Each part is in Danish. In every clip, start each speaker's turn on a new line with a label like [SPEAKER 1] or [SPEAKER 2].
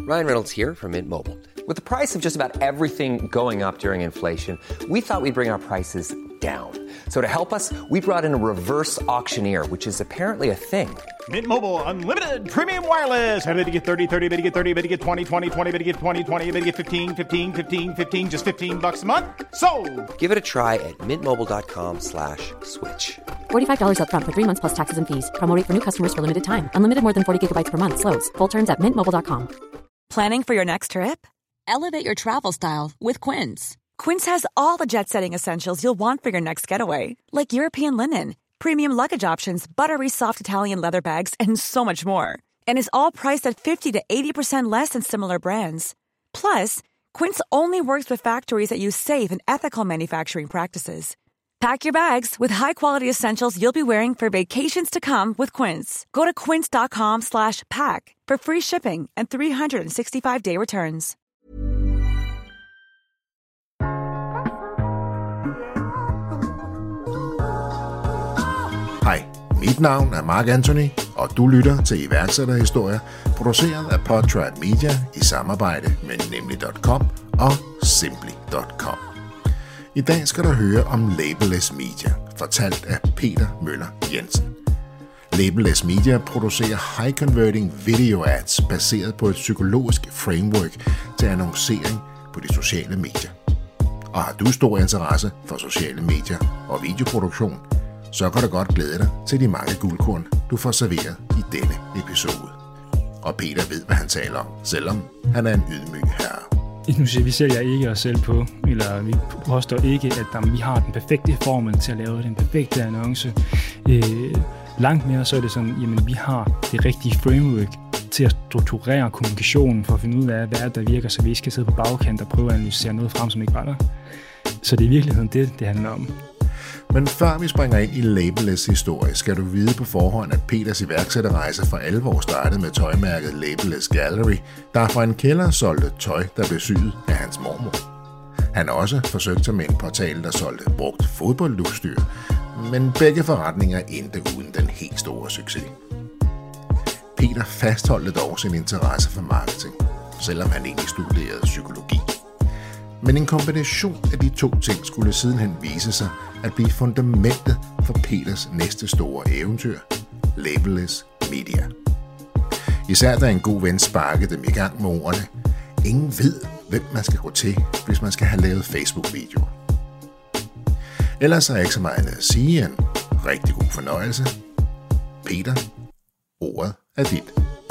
[SPEAKER 1] Ryan Reynolds here from Mint Mobile. With the price of just about everything going up during inflation, we thought we'd bring our prices down. So to help us, we brought in a reverse auctioneer, which is apparently a thing.
[SPEAKER 2] Mint Mobile Unlimited Premium Wireless. How to get 30, 30, bit to get 30, bit to get 20, 20, 20, bit to get 20, 20, bit to get 15, 15, 15, 15, just $15 a month? Sold!
[SPEAKER 1] Give it a try at mintmobile.com/switch.
[SPEAKER 3] $45 up front for 3 months plus taxes and fees. Promo rate for new customers for limited time. Unlimited more than 40 gigabytes per month. Slows full terms at mintmobile.com.
[SPEAKER 4] Planning for your next trip? Elevate your travel style with Quince. Quince has all the jet-setting essentials you'll want for your next getaway, like European linen, premium luggage options, buttery soft Italian leather bags, and so much more. And is all priced at 50 to 80% less than similar brands. Plus, Quince only works with factories that use safe and ethical manufacturing practices. Pack your bags with high-quality essentials you'll be wearing for vacations to come with Quince. Go to quince.com/pack for free shipping and 365-day returns.
[SPEAKER 5] Hej, mit navn er Mark Anthony, og du lytter til iværksætterhistorier, produceret af Podtribe Media i samarbejde med Nemlig.com og Simply.com. I dag skal du høre om Labelless Media, fortalt af Peter Møller Jensen. Labelless Media producerer high-converting video ads baseret på et psykologisk framework til annoncering på de sociale medier. Og har du stor interesse for sociale medier og videoproduktion, så kan du godt glæde dig til de mange guldkorn, du får serveret i denne episode. Og Peter ved, hvad han taler om, selvom han er en ydmyg herre.
[SPEAKER 6] Nu siger vi sælger ikke os selv på, eller vi påstår ikke, at vi har den perfekte formel til at lave den perfekte annonce. Langt mere så er det sådan, jamen vi har det rigtige framework til at strukturere kommunikationen for at finde ud af, hvad der virker, så vi ikke skal sidde på bagkant og prøve at analysere noget frem, som ikke var der. Så det er i virkeligheden det handler om.
[SPEAKER 5] Men før vi springer ind i Labelless historie, skal du vide på forhånd, at Peters iværksætterrejse for alvor startede med tøjmærket Labelless Gallery, der fra en kælder solgte tøj, der blev syet af hans mormor. Han også forsøgte sig med en portal, der solgte brugt fodboldudstyr, men begge forretninger endte uden den helt store succes. Peter fastholdte dog sin interesse for marketing, selvom han egentlig studerede psykologi. Men en kombination af de to ting skulle sidenhen vise sig at blive fundamentet for Peters næste store eventyr, Labelless Media. Især da en god ven sparkede dem i gang med ordene: ingen ved, hvem man skal gå til, hvis man skal have lavet Facebook-videoer. Ellers er jeg ikke så meget at sige en rigtig god fornøjelse. Peter, ordet er dit.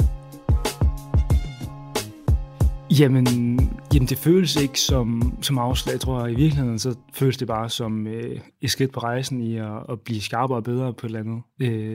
[SPEAKER 6] Jamen det føles ikke som afslag, jeg tror. I virkeligheden så føles det bare som et skridt på rejsen i at blive skarpere og bedre på et eller andet.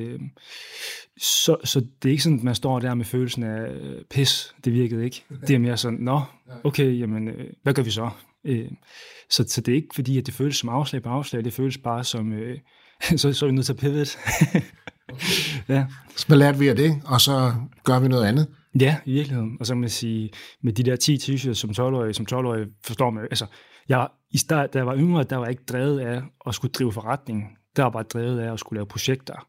[SPEAKER 6] Så det er ikke sådan, at man står der med følelsen af pis, det virkede ikke. Det er mere sådan, okay, jamen, hvad gør vi så? Så det er ikke fordi, at det føles som afslag på afslag, det føles bare som, så er vi nødt til at pivot. Ja.
[SPEAKER 5] Så lærte vi af det, og så gør vi noget andet.
[SPEAKER 6] Ja, i virkeligheden. Og så kan man sige, med de der 10 t-shirts som 12-årige forstår man, altså, da jeg var yngre, der var ikke drevet af at skulle drive forretning. Der var bare drevet af at skulle lave projekter.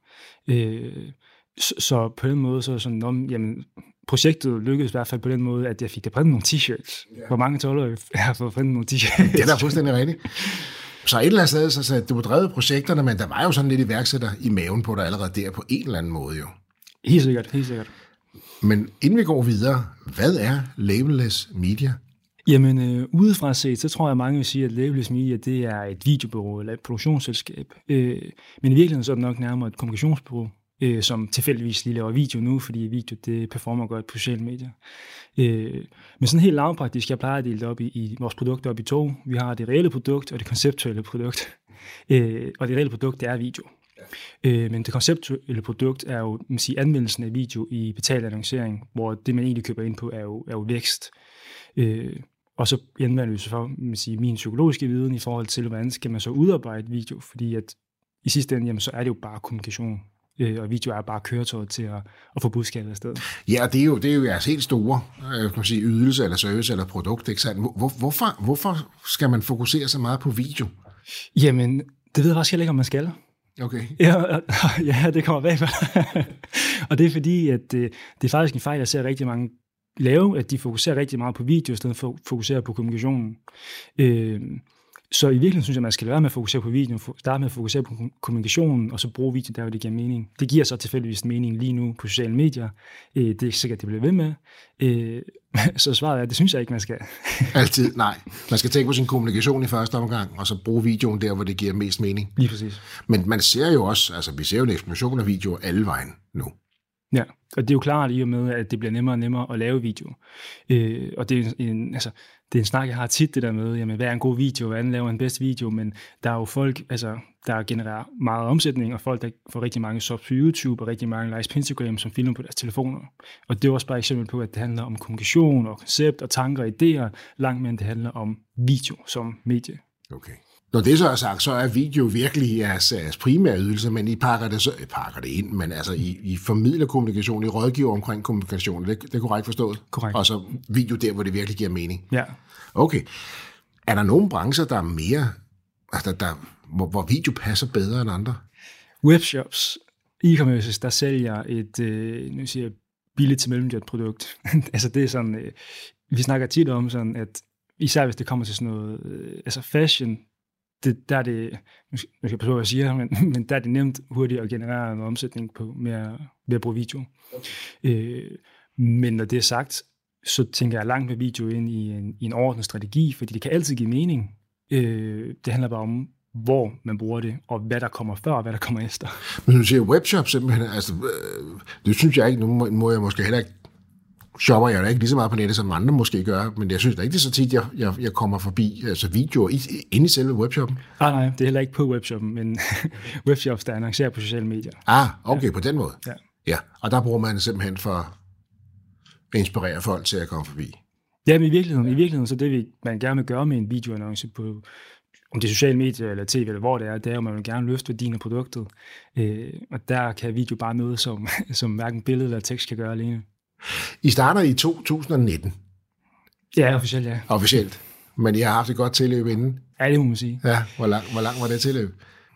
[SPEAKER 6] Så på den måde, så er sådan, jamen, projektet lykkedes i hvert fald på den måde, at jeg fik printet nogle t-shirts. Ja. Hvor mange 12-årige har fået printet nogle t-shirts?
[SPEAKER 5] Det er da fuldstændig rigtigt. Så et eller andet sted, så du drevet projekterne, men der var jo sådan lidt iværksætter i maven på dig allerede der på en eller anden måde jo.
[SPEAKER 6] Helt sikkert.
[SPEAKER 5] Men inden vi går videre, hvad er Labelless Media?
[SPEAKER 6] Jamen, udefra set, så tror jeg, mange vil sige, at Labelless Media, det er et videobureau eller et produktionsselskab. Men i virkeligheden så er det nok nærmere et kommunikationsbureau, som tilfældigvis lige laver video nu, fordi video, det performer godt på sociale medier. Men sådan helt lavpraktisk, jeg plejer at dele det op i vores produkter op i to. Vi har det reelle produkt og det konceptuelle produkt. Og det reelle produkt, det er video. Men det konceptuelle produkt er jo anvendelsen af video i betalt annoncering, hvor det, man egentlig køber ind på, er jo vækst. Og så anvender vi så for min psykologiske viden i forhold til, hvordan skal man så udarbejde video, fordi at i sidste ende, jamen, så er det jo bare kommunikation. Og video er bare køretøjet til at få budskabet afsted. Ja, det er jo jeres helt store ydelse eller service eller produkt. Ikke sandt?
[SPEAKER 5] Hvorfor skal man fokusere så meget på video?
[SPEAKER 6] Jamen, det ved jeg faktisk heller ikke, om man skal.
[SPEAKER 5] Okay.
[SPEAKER 6] Ja, det kommer bag. Og det er fordi, at det er faktisk en fejl, jeg ser rigtig mange lave, at de fokuserer rigtig meget på video, i stedet for at fokusere på kommunikationen. Så i virkeligheden synes jeg, at man skal lade være med at fokusere på videoen, starte med at fokusere på kommunikationen, og så bruge video der, hvor det giver mening. Det giver så tilfældigvis mening lige nu på sociale medier. Det er ikke sikkert, det bliver ved med. Så svaret er, det synes jeg ikke, man skal.
[SPEAKER 5] Altid, nej. Man skal tænke på sin kommunikation i første omgang, og så bruge videoen der, hvor det giver mest mening.
[SPEAKER 6] Lige præcis.
[SPEAKER 5] Men man ser jo også, altså vi ser jo en eksplosion af videoer alle vejen nu.
[SPEAKER 6] Ja, og det er jo klart i og med, at det bliver nemmere og nemmere at lave video. Og det er en snak, jeg har tit det der med, jamen, hvad er en god video, hvordan laver en bedst video, men der er jo folk, altså, der genererer meget omsætning, og folk, der får rigtig mange subs på YouTube, og rigtig mange likes på Instagram, som filmer på deres telefoner. Og det er også bare et eksempel på, at det handler om kommunikation, og koncept, og tanker og idéer, langt mere end det handler om video som medie.
[SPEAKER 5] Okay. Når det så er sagt, så er video virkelig jeres primære ydelse, men I pakker det ind, men altså I formidler kommunikation, I rådgiver omkring kommunikation, det er korrekt forstået?
[SPEAKER 6] Korrekt.
[SPEAKER 5] Og så video der, hvor det virkelig giver mening?
[SPEAKER 6] Ja.
[SPEAKER 5] Okay. Er der nogle brancher, der er mere, altså hvor video passer bedre end andre?
[SPEAKER 6] Webshops, e-commerce, der sælger et, nu siger jeg, billigt til mellemdyrt produkt. Altså det er sådan, vi snakker tit om sådan, at især hvis det kommer til sådan noget, altså fashion, der er det, nu skal jeg passe på, hvad jeg siger, men der er det nemt hurtigt at generere noget omsætning på ved at bruge video. Okay. Men når det er sagt, så tænker jeg langt med video ind i en overordnet strategi, fordi det kan altid give mening. Det handler bare om, hvor man bruger det, og hvad der kommer før, og hvad der kommer efter.
[SPEAKER 5] Men du siger webshop simpelthen, altså, det synes jeg ikke, nu må jeg måske heller ikke, shopper jeg da ikke lige så meget på nettet, som andre måske gør, men jeg synes da ikke, det er så tit, jeg kommer forbi altså videoer inde i selve webshoppen.
[SPEAKER 6] Nej, det er heller ikke på webshoppen, men webshops, der annoncerer på sociale medier.
[SPEAKER 5] Okay, ja. På den måde. Ja, og der bruger man simpelthen for at inspirere folk til at komme forbi. Ja,
[SPEAKER 6] men i virkeligheden, så det man gerne vil gøre med en videoannonce på, om det er sociale medier eller tv, eller hvor det er, at man vil gerne løfte værdien af produktet. Og der kan video bare noget, som hverken billede eller tekst kan gøre alene.
[SPEAKER 5] I starter i 2019.
[SPEAKER 6] Ja, officielt, ja.
[SPEAKER 5] Officielt. Men I har haft et godt tilløb inden.
[SPEAKER 6] Ja, det må man sige.
[SPEAKER 5] Ja, hvor lang var det tilløb?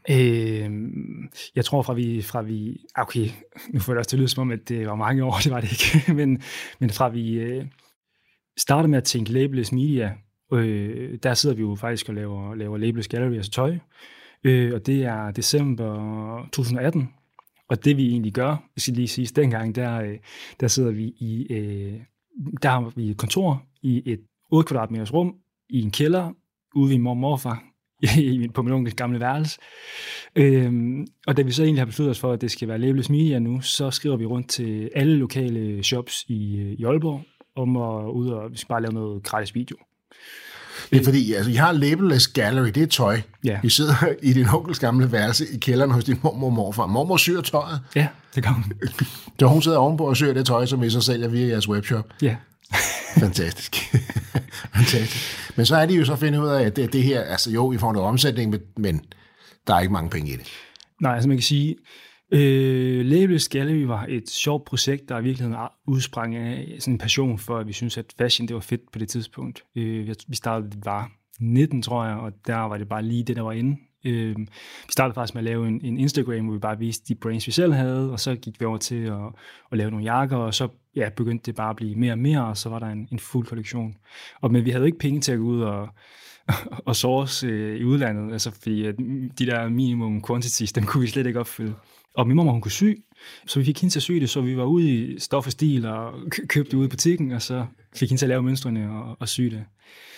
[SPEAKER 6] Jeg tror fra vi... Okay, nu får det også til at lyde som om, at det var mange år, det var det ikke. men fra vi startede med at tænke labelless media, der sidder vi jo faktisk og laver labelless gallery, altså tøj. Og det er december 2018. Og det vi egentlig gør, hvis jeg lige sige, dengang, der sidder vi der har vi et kontor i et 8 kvadratmeters rum, i en kælder, ude ved mor og morfar, på min onkels gamle værelse. Og da vi så egentlig har besluttet os for, at det skal være labelless media nu, så skriver vi rundt til alle lokale shops i Aalborg, om at ud og vi skal bare lave noget gratis video.
[SPEAKER 5] Det er fordi, altså, I har labelless gallery, det er tøj.
[SPEAKER 6] Ja.
[SPEAKER 5] I sidder i din onkels gamle værelse i kælderen hos din mormor og morfar. Mormor syr tøjet.
[SPEAKER 6] Ja, det gør hun.
[SPEAKER 5] Så hun sidder ovenpå og syr det tøj, som I så sælger via jeres webshop.
[SPEAKER 6] Ja.
[SPEAKER 5] Fantastisk. Fantastisk. Men så er det jo så at finde ud af, at det her, altså jo, I får noget omsætning, men der er ikke mange penge i det.
[SPEAKER 6] Nej, altså man kan sige, Labelless Gallery var et sjovt projekt, der i virkeligheden udsprang af sådan en passion for, at vi synes, at fashion det var fedt på det tidspunkt. Vi startede, det var 19, tror jeg, og der var det bare lige det, der var inde. Vi startede faktisk med at lave en Instagram, hvor vi bare viste de brands, vi selv havde, og så gik vi over til at lave nogle jakker, og så begyndte det bare at blive mere og mere, og så var der en fuld kollektion. Men vi havde ikke penge til at gå ud og source i udlandet, altså fordi de der minimum quantities, dem kunne vi slet ikke opfylde. Og min mor, hun kunne sy, så vi fik hende til at sy det, så vi var ude i Stof og Stil og købte det ude i butikken, og så fik hende til at lave mønstrene og sy det.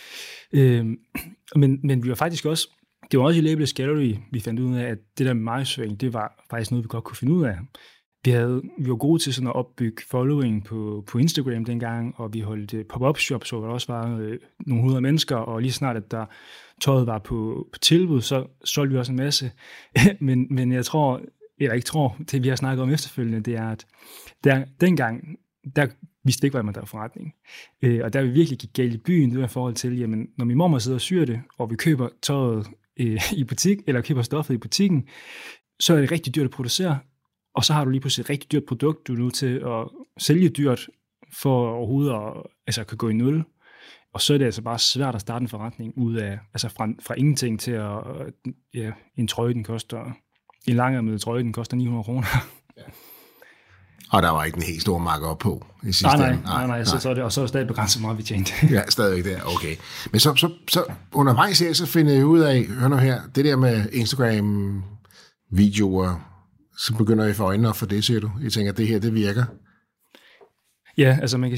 [SPEAKER 6] Men vi var faktisk også, det var også i Labelless Gallery, vi fandt ud af, at det der med markedsføring, det var faktisk noget, vi godt kunne finde ud af. Vi var gode til sådan at opbygge following på Instagram dengang, og vi holdt pop-up shops, hvor der også var nogle 100 mennesker, og lige snart, at tøjet var på tilbud, så solgte vi også en masse. men jeg tror, eller ikke tror, det vi har snakket om efterfølgende, det er, at dengang, der vidste ikke, hvad man der var forretning. Og der vi virkelig gik galt i byen, det var i forhold til, jamen, når min mormor sidder og syr det, og vi køber tøjet i butik, eller køber stoffet i butikken, så er det rigtig dyrt at producere, og så har du lige pludselig et rigtig dyrt produkt, du er nødt til at sælge dyrt, for overhovedet at kan gå i nul. Og så er det altså bare svært at starte en forretning ud af, altså fra ingenting til at, en trøje, den koster, en langærmet trøje, den koster 900 kroner. Ja.
[SPEAKER 5] Og der var ikke en helt stor mark op på i sidste ende.
[SPEAKER 6] Nej. Så er det, og så er det stadig begrænset meget, vi tjente.
[SPEAKER 5] Ja, stadigvæk der, okay. Men så undervejs her, så finder jeg ud af, hør nu her, det der med Instagram-videoer, så begynder jeg at få øjnene op for det, siger du. Jeg tænker, at det her, det virker.
[SPEAKER 6] Ja, altså man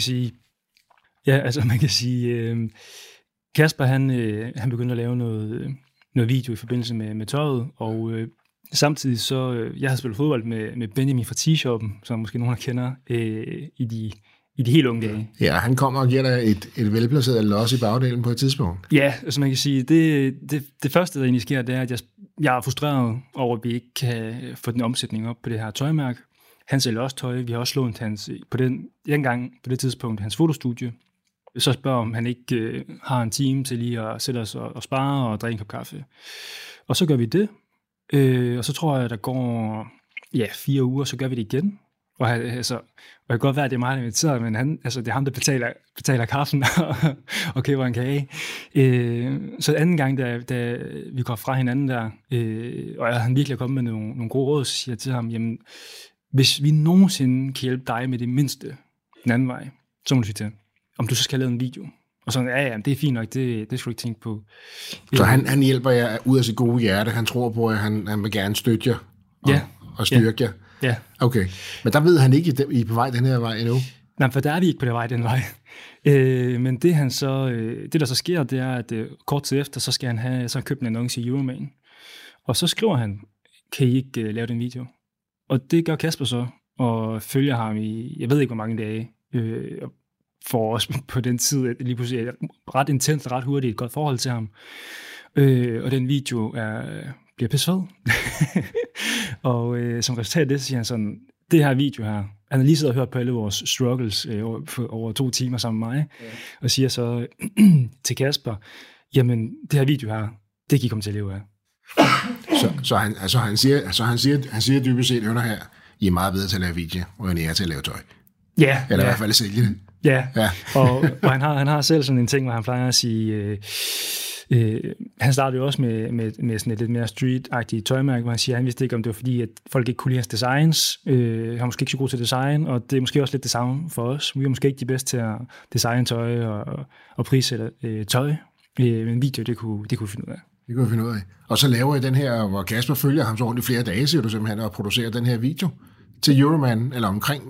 [SPEAKER 6] kan sige, Kasper, han begyndte at lave noget video i forbindelse med tøjet, og samtidig så, jeg har spillet fodbold med Benjamin fra T-shoppen, som måske nogen kender, i de helt unge dage.
[SPEAKER 5] Ja, han kommer og giver dig et velplaceret los i bagdelen på et tidspunkt.
[SPEAKER 6] Ja, altså man kan sige, det første, der egentlig sker, det er, at jeg er frustreret over, at vi ikke kan få den omsætning op på det her tøjmærke. Han sælger også tøj. Vi har også lånt på det tidspunkt, hans fotostudie. Så spørger om han ikke har en time til lige at sætte os og spare og drikke en kop kaffe. Og så gør vi det. Og så tror jeg, der går 4 uger, så gør vi det igen. Og det kan godt være, at det er meget inviteret, men det er ham, der betaler kaffen og køber en kage. Så anden gang, da vi går fra hinanden der, og han virkelig er kommet med nogle gode råd, så siger jeg til ham, jamen, hvis vi nogensinde kan hjælpe dig med det mindste den anden vej, så må du sige til, om du så skal lave en video. Og sådan, ja, det er fint nok, det skal du ikke tænke på.
[SPEAKER 5] Så han hjælper jer ud af sit gode hjerte, han tror på, at han vil gerne støtte jer og styrke jer.
[SPEAKER 6] Ja.
[SPEAKER 5] Okay, men der ved han ikke, I er på vej den her vej endnu?
[SPEAKER 6] Nej, for der er vi ikke på den vej. Men det der så sker, det er, at kort tid efter, så skal han have købt en annonce i Euroman. Og så skriver han, kan I ikke lave den video? Og det gør Kasper så, og følger ham i, jeg ved ikke hvor mange dage, for os på den tid, lige pludselig ret intens og ret hurtigt et godt forhold til ham. Og den video bliver pissefed. Og som resultat af det, siger han sådan, det her video her, han har lige siddet og hørt på alle vores struggles over 2 timer sammen med mig, og siger så til Kasper, jamen det her video her, det kan I komme til at leve af.
[SPEAKER 5] Så han siger dybest set, hør her, I er meget bedre til at lave video, og I er til at lave tøj.
[SPEAKER 6] Ja.
[SPEAKER 5] Eller i hvert fald at sælge det.
[SPEAKER 6] Ja. Og han har selv sådan en ting, hvor han plejer at sige, han startede jo også med sådan et lidt mere street-agtigt tøjmærke, hvor han siger, han vidste ikke, om det var fordi, at folk ikke kunne lide hans designs. Han er måske ikke så god til design, og det er måske også lidt det samme for os. Vi er måske ikke de bedste til at designe tøj og prissætte tøj, men video, det kunne vi finde ud af.
[SPEAKER 5] Det kunne vi finde ud af. Og så laver I den her, hvor Kasper følger ham så rundt i flere dage, siger du simpelthen, og producerer den her video til Euroman, eller omkring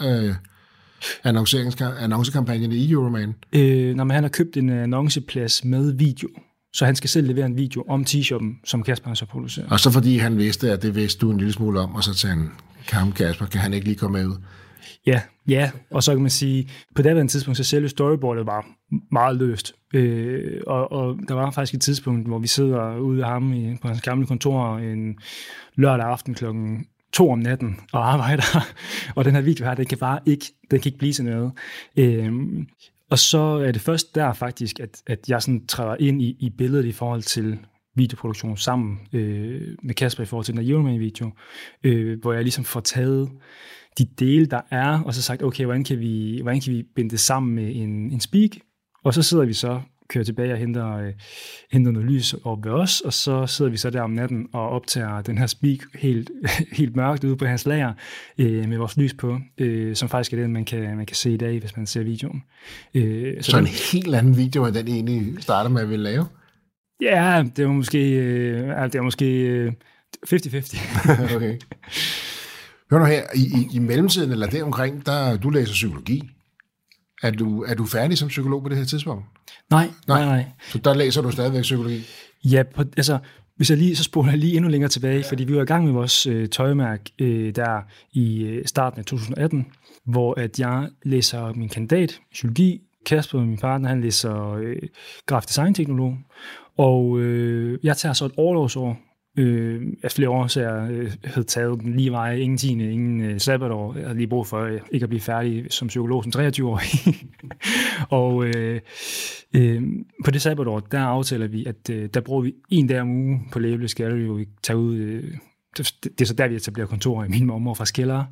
[SPEAKER 5] annoncekampagnen i Euroman.
[SPEAKER 6] Når han har købt en annonceplads med video, så han skal selv levere en video om T-shoppen, som Kasper så producerer.
[SPEAKER 5] Og så fordi han vidste, at det vidste du en lille smule om, og så sagde han, Kasper, kan han ikke lige komme med ud?
[SPEAKER 6] Ja, og så kan man sige, på det tidspunkt, så selve storyboardet var meget løst. Og der var faktisk et tidspunkt, hvor vi sidder ude af ham på hans gamle kontor en lørdag aften klokken 2 om natten og arbejder, og den her video her, den kan ikke blive til noget. Og så er det først der faktisk, at jeg sådan træder ind i billedet i forhold til videoproduktion sammen med Kasper i forhold til den her Euroman-video, hvor jeg ligesom får taget de dele, der er, og så sagt, okay, hvordan kan vi binde det sammen med en speak? Og så sidder vi så, kører tilbage og henter noget lys over ved os, og så sidder vi så der om natten og optager den her speak helt mørkt ude på hans lager med vores lys på, som faktisk er den, man kan se i dag, hvis man ser videoen.
[SPEAKER 5] Så en helt anden video, end den egentlig starter med at ville lave?
[SPEAKER 6] Ja, det var måske 50-50.
[SPEAKER 5] Okay. Hør nu her, i mellemtiden, eller deromkring, du læser psykologi. Er du færdig som psykolog på det her tidspunkt?
[SPEAKER 6] Nej.
[SPEAKER 5] Så der læser du stadigvæk psykologi?
[SPEAKER 6] Ja, hvis jeg så spoler jeg lige endnu længere tilbage, fordi vi var i gang med vores tøjmærke der i starten af 2018, hvor at jeg læser min kandidat i psykologi. Kasper, min partner, han læser grafisk design-teknolog, og jeg tager så et orlovsår. Flere år, så jeg havde taget den lige vej, ingen tiende, ingen sabbatår. Jeg havde lige brug for ikke at blive færdig som psykolog som 23-årig. Og på det sabbatår, der aftaler vi, at der bruger vi 1 dag om ugen på Labelless Gallery, hvor vi tager ud. Det er så der, vi etablerer kontorer i min mormor fra Skælder.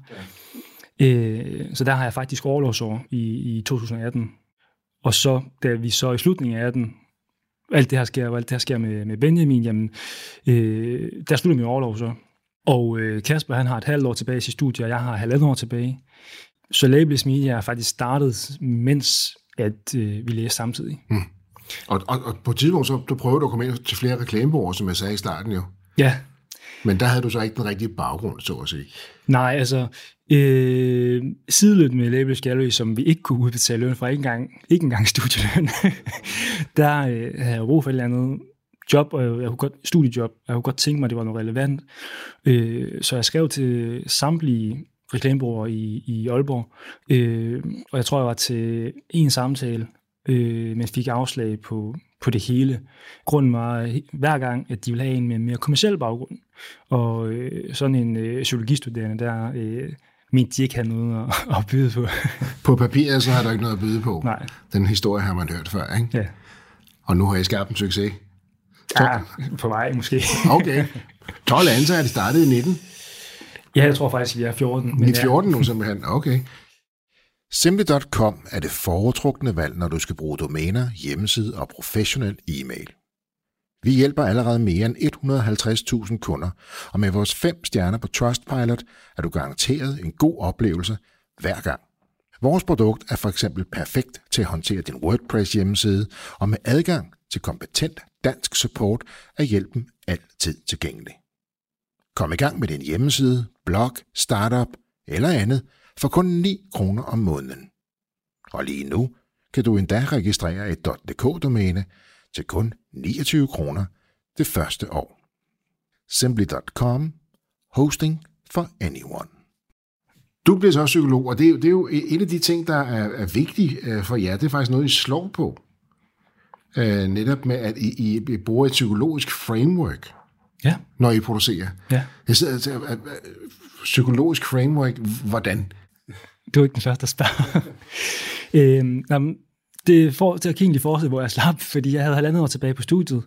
[SPEAKER 6] Så der har jeg faktisk orlovsår i 2018. Og så, da vi så i slutningen af 18, alt det her sker med Benjamin, jamen, der slutter min orlov så. Og Kasper, han har et halvt år tilbage i sit studie, og jeg har 1,5 år tilbage. Så Labelless Media er faktisk startet, mens at vi læste samtidig.
[SPEAKER 5] Og på et tidspunkt, så du prøvede at komme ind til flere reklamebureauer, som jeg sagde i starten jo.
[SPEAKER 6] Ja. Men
[SPEAKER 5] der havde du så ikke den rigtige baggrund, så at sige.
[SPEAKER 6] Nej, altså sideløbende med Labelless Gallery, som vi ikke kunne udbetale løn fra, ikke engang studieløn, der havde jeg brug for et eller andet job, og jeg kunne godt, studiejob, jeg kunne godt tænke mig, at det var noget relevant. Så jeg skrev til samtlige reklamebureauer i Aalborg, og jeg tror, jeg var til en samtale, men fik afslag på det hele. Grunden var hver gang, at de ville have en med mere kommerciel baggrund. Og sådan en psykologistuderende, der mente de ikke havde noget at byde på.
[SPEAKER 5] På papiret, så har der ikke noget at byde på.
[SPEAKER 6] Nej.
[SPEAKER 5] Den historie har man hørt før, ikke?
[SPEAKER 6] Ja.
[SPEAKER 5] Og nu har I skabt en succes.
[SPEAKER 6] Ja, på vej måske.
[SPEAKER 5] Okay. 12 ansatte, det startede i 19.
[SPEAKER 6] Ja, jeg tror faktisk, vi er 14.
[SPEAKER 5] Men 14 nu simpelthen, okay. Simply.com er det foretrukne valg, når du skal bruge domæner, hjemmeside og professionel e-mail. Vi hjælper allerede mere end 150.000 kunder, og med vores 5 stjerner på Trustpilot er du garanteret en god oplevelse hver gang. Vores produkt er for eksempel perfekt til at håndtere din WordPress hjemmeside, og med adgang til kompetent dansk support er hjælpen altid tilgængelig. Kom i gang med din hjemmeside, blog, startup eller andet for kun 9 kroner om måneden. Og lige nu kan du endda registrere et .dk-domæne til kun 29 kroner det første år. Simply.com. Hosting for anyone. Du bliver så psykolog, og det er jo en af de ting, der er vigtige for jer. Det er faktisk noget, I slår på. Netop med, at I bruger et psykologisk framework,
[SPEAKER 6] ja, når
[SPEAKER 5] I producerer.
[SPEAKER 6] Ja.
[SPEAKER 5] Jeg sidder til psykologisk framework, hvordan?
[SPEAKER 6] Du er ikke den første, der spørger. Det har egentlig fortsat, hvor jeg slap, fordi jeg havde 1,5 år tilbage på studiet,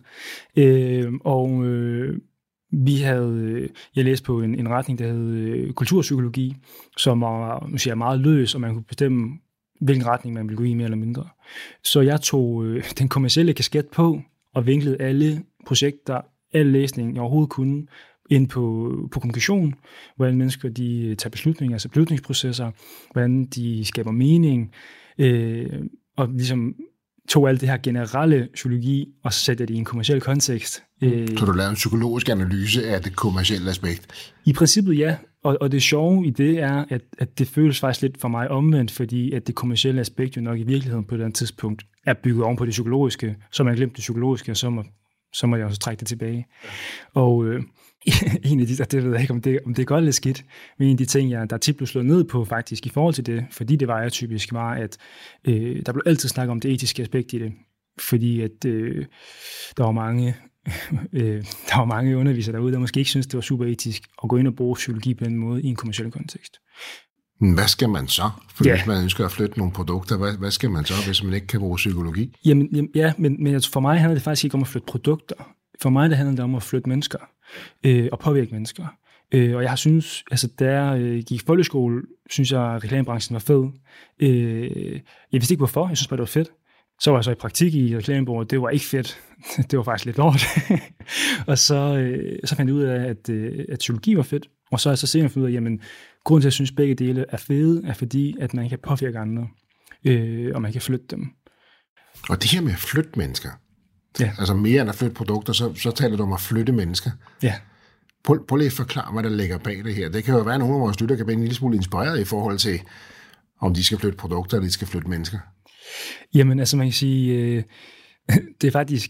[SPEAKER 6] jeg læste på en retning, der hed kulturpsykologi, som var, nu siger jeg, meget løs, og man kunne bestemme, hvilken retning man ville gå i mere eller mindre. Så jeg tog den kommercielle kasket på, og vinklede alle projekter, al læsning, jeg overhovedet kunne, ind på kommunikation, hvordan mennesker de tager beslutninger, altså beslutningsprocesser, hvordan de skaber mening, og ligesom tog alt det her generelle psykologi, og så satte det i en kommerciel kontekst.
[SPEAKER 5] Så du lavede en psykologisk analyse af det kommercielle aspekt?
[SPEAKER 6] I princippet ja, og det sjove i det er, at det føles faktisk lidt for mig omvendt, fordi at det kommercielle aspekt jo nok i virkeligheden på et eller andet tidspunkt er bygget oven på det psykologiske, så man glemt det psykologiske, og så må jeg også trække det tilbage. Og en af de, det ved jeg ikke, om det er godt eller skidt, men en af de ting, der tit blev slået ned på faktisk i forhold til det, fordi det var atypisk, var, at der blev altid snakket om det etiske aspekt i det, fordi at der var mange undervisere derude, der måske ikke synes det var super etisk at gå ind og bruge psykologi på den måde i en kommerciel kontekst.
[SPEAKER 5] Hvad skal man så? For hvis man ønsker at flytte nogle produkter, hvad skal man så, hvis man ikke kan bruge psykologi?
[SPEAKER 6] Men for mig handler det faktisk ikke om at flytte produkter. For mig det handler det om at flytte mennesker og påvirke mennesker. Og jeg synes, altså da jeg gik i folkeskole, synes jeg, at reklamebranchen var fed. Jeg vidste ikke hvorfor, jeg synes bare, det var fedt. Så var jeg så i praktik i reklamebureauet, det var ikke fedt. Det var faktisk lidt lort. Og så fandt jeg ud af, at psykologi var fedt. Og så har jeg så senere fundet ud af, jamen, grunden til, at jeg synes, at begge dele er fede, er fordi, at man kan påvirke andre, og man kan flytte dem.
[SPEAKER 5] Og det her med at flytte mennesker,
[SPEAKER 6] ja.
[SPEAKER 5] Altså mere end at flytte produkter, så taler du om at flytte mennesker.
[SPEAKER 6] Ja.
[SPEAKER 5] Prøv lige at forklare, hvad der ligger bag det her. Det kan jo være, at nogle af vores lytter kan blive en lille smule inspireret i forhold til, om de skal flytte produkter, eller de skal flytte mennesker.
[SPEAKER 6] Jamen, altså man kan sige, det er faktisk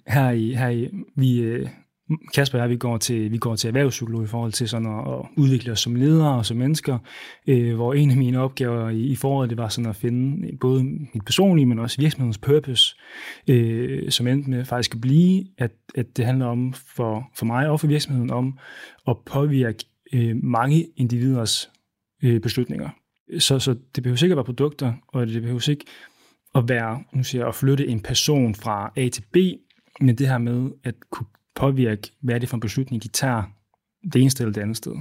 [SPEAKER 6] Kasper og jeg, vi går til erhvervspsykolog i forhold til sådan at udvikle os som ledere og som mennesker, hvor en af mine opgaver i foråret, det var sådan at finde både mit personlige, men også virksomhedens purpose, som endte med faktisk at blive, at det handler om for mig og for virksomheden om at påvirke mange individers beslutninger. Så det behøver ikke at være produkter, og det behøver ikke at være, at flytte en person fra A til B, men det her med at kunne påvirke, hvad er det for en beslutning, de tager det ene sted eller det andet sted.